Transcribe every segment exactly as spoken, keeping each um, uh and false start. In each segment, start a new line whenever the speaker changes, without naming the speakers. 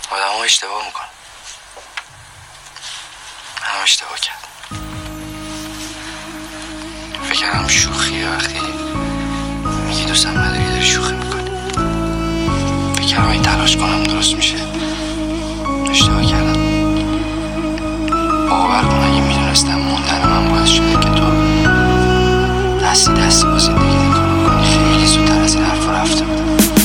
آدم ها اشتباه میکنن. من هم اشتباه کردم. فکر کردم شوخیه وقتی میگی دوستم نداری داری شوخی میکنی. فکر کردم این تلاش کنم درست میشه. اشتباه کردم. باور کن اگه میدونستم موندن من باعث شده که تو دستی دستی با زندگی نگاه کنی خیلی زودتر از این حرفا رفته بودم.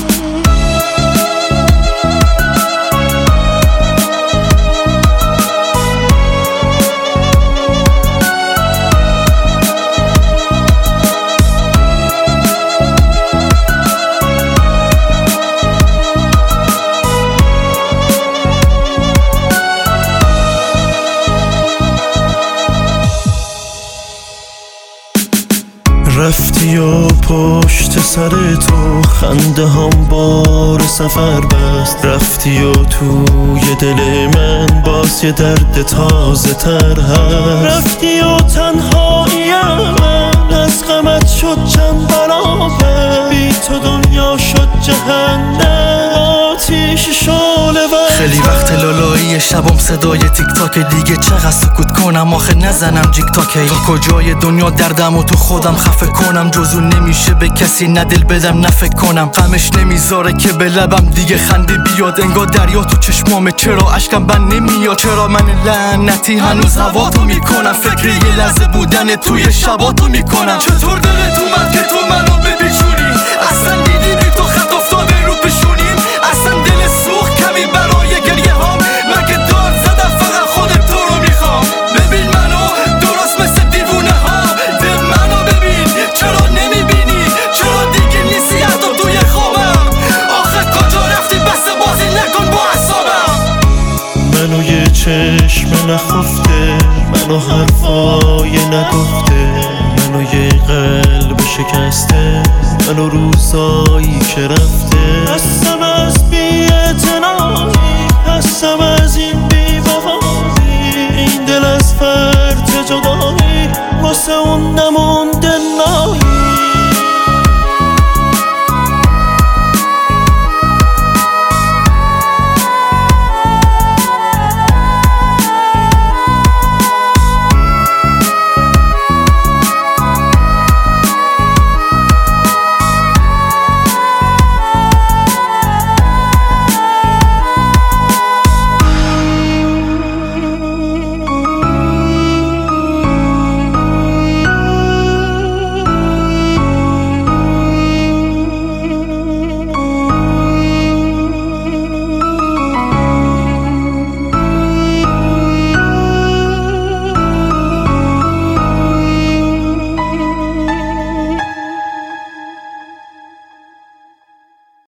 رفتی و پشت سر تو خنده هم بار سفر بست. رفتی و توی دل من باز یه درد تازه تر هست. رفتی و تنهاییم من از غمت شد چند برابر. بی تو دنیا شد جهنم آتیش شعله ور.
خیلی وقت لالایی شبم صدای تیک تاک دیگه چقدر سکوت کنم آخه نزنم جیک تاکی. تا کجای دنیا دردم و تو خودم خفه کنم جزو نمیشه به کسی ندل بدم نفکر کنم. غمش نمیذاره که به لبم دیگه خنده بیاد. انگار دریا تو چشمامه چرا اشکم بند نمیاد. چرا من لعنتی هنوز هواتو میکنم. فکر یه لحظه بودن توی شباتو میکنم. چطور دلت اومد که تو منو ببیچونی؟ اصلا دیدی بی تو خط افتاده رو پیشونیم. اصلا دل سوخت کمی برای گریه هام. من که داد زدم فقط خودت تو رو میخوام. ببین منو درست مثل دیوونه ها. دل منو ببین چرا نمیبینی؟ چرا دیگه نیستی حتی توی خوابم؟ آخه کجا رفتی بس بازی نکن با اعصابم.
منو یه چشم نخفته منو حرفای نگفته. منو یه قلب شکسته منو روزایی که رفته. هستم از بی‌اعتنایی هستم